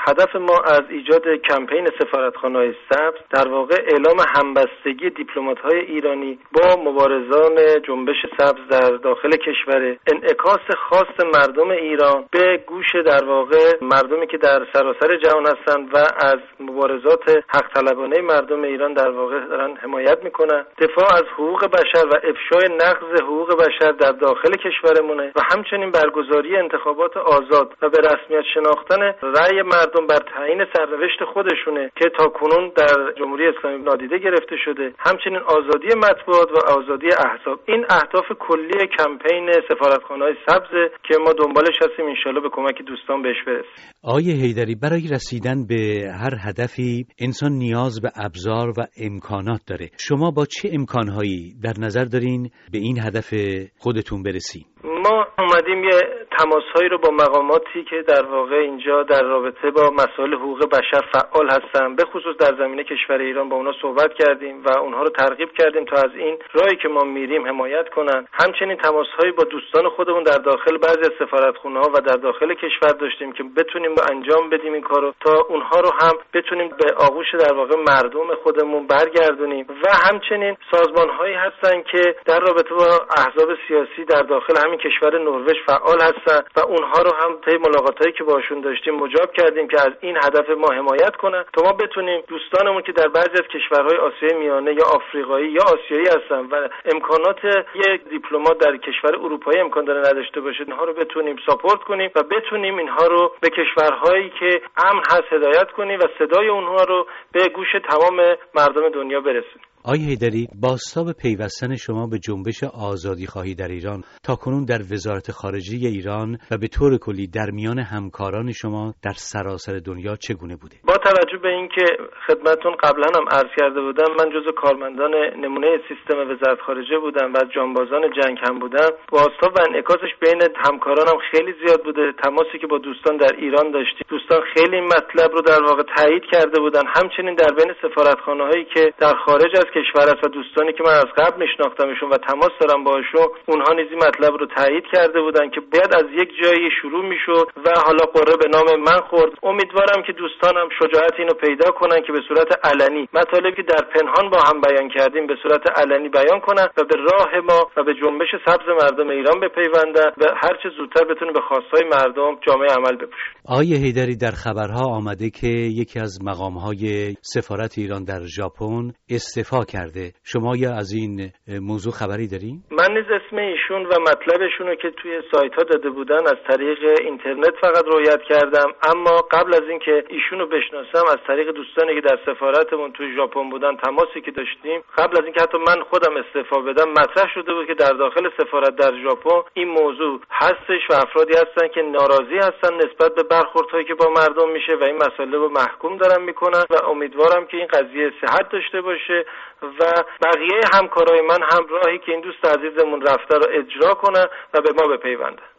هدف ما از ایجاد کمپین سفارتخانه‌های سبز در واقع اعلام همبستگی دیپلمات‌های ایرانی با مبارزان جنبش سبز در داخل کشور، انعکاس خاص مردم ایران به گوش در واقع مردمی که در سراسر جهان هستند و از مبارزات حق طلبانه مردم ایران در واقع دارن حمایت میکنن. دفاع از حقوق بشر و افشای نقض حقوق بشر در داخل کشورمونه و همچنین برگزاری انتخابات آزاد و به رسمیت شناختن رأی مردم بر تعیین سرنوشت خودشونه که تاکنون در جمهوری اسلامی نادیده گرفته شده. همچنین آزادی مطبوعات و آزادی احزاب. این اهداف کلی کمپین سفارتخانه‌های سبز که ما دنبالش هستیم، ان شاءالله به کمک دوستان بهش برسیم. آقای حیدری، برای رسیدن به هر هدفی انسان نیاز به ابزار و امکانات داره. شما با چه امکانهایی در نظر دارین به این هدف خودتون برسین؟ ما اومدیم یه تماس‌هایی رو با مقاماتی که در واقع اینجا در رابطه با مسائل حقوق بشر فعال هستن، به خصوص در زمینه کشور ایران، با اونا صحبت کردیم و اونها رو ترغیب کردیم تا از این راهی که ما میریم حمایت کنن. همچنین تماس‌هایی با دوستان خودمون در داخل بعضی از سفارتخونه‌ها و در داخل کشور داشتیم که بتونیم انجام بدیم این کارو، تا اونها رو هم بتونیم به آغوش در واقع مردم خودمون برگردونیم. و همچنین سازمان‌هایی هستن که در رابطه با احزاب سیاسی در داخل همین کشور نروژ فعال هستن و اونها رو هم طی ملاقاتایی که باشون داشتیم مجاب کردیم که از این هدف ما حمایت کنن تا ما بتونیم دوستانمون که در بعضی از کشورهای آسیای میانه یا آفریقایی یا آسیایی هستن و امکانات یک دیپلمات در کشور اروپایی امکان داره نداشته باشه، اینها رو بتونیم ساپورت کنیم و بتونیم اینها رو به کشورهایی که امن هست هدایت کنیم و صدای اونها رو به گوش تمام مردم دنیا برسونیم. آقای حیدری، بازتاب پیوستن شما به جنبش آزادیخواهی در ایران تاکنون در وزارت خارجه ایران و به طور کلی در میان همکاران شما در سراسر دنیا چگونه بوده؟ با توجه به اینکه خدمتتون قبلا هم عرض کرده بودم، من جزو کارمندان نمونه سیستم وزارت خارجه بودم و از جانبازان جنگ هم بودم. بازتاب و انعکاسش بین همکارانم خیلی زیاد بوده. تماسی که با دوستان در ایران داشتیم، دوستان خیلی این مطلب رو در واقع تایید کرده بودن. همچنین در بین سفارتخانه‌هایی که در خارج از کشور است و دوستانی که من از قبل میشناختمشون و تماس دارم باهاشون، اونها نیز این مطلب رو تایید کرده بودن که باید از یک جایی شروع میشد و حالا قرعه به نام من خورد. امیدوارم که دوستانم شجاعت اینو پیدا کنن که به صورت علنی مطالبی که در پنهان با هم بیان کردیم به صورت علنی بیان کنن و به راه ما و به جنبش سبز مردم ایران بپیوندن و هر چه زودتر بتونه به خواستهای مردم جامعه عمل بپوشه. آقای حیدری، در خبرها آمده که یکی از مقام‌های سفارت ایران در ژاپن استعفا کرده. شما یا از این موضوع خبری دارین؟ من نیز اسم ایشون و مطلبشون رو که توی سایت‌ها داده بودن از طریق اینترنت فقط رؤیت کردم، اما قبل از اینکه ایشون رو بشناسم از طریق دوستانی که در سفارتمون توی ژاپن بودن تماسی که داشتیم، قبل از اینکه حتی من خودم استعفا بدم مطرح شده بود که در داخل سفارت در ژاپن این موضوع هستش و افرادی هستن که ناراضی هستن نسبت به برخوردهایی که با مردم میشه و این مسئله رو محکوم دارن میکنن و امیدوارم که این قضیه صحت داشته باشه و بقیه همکارای من هم راهی که این دوست عزیزمون رفته رو اجرا کنن و به ما بپیوندن.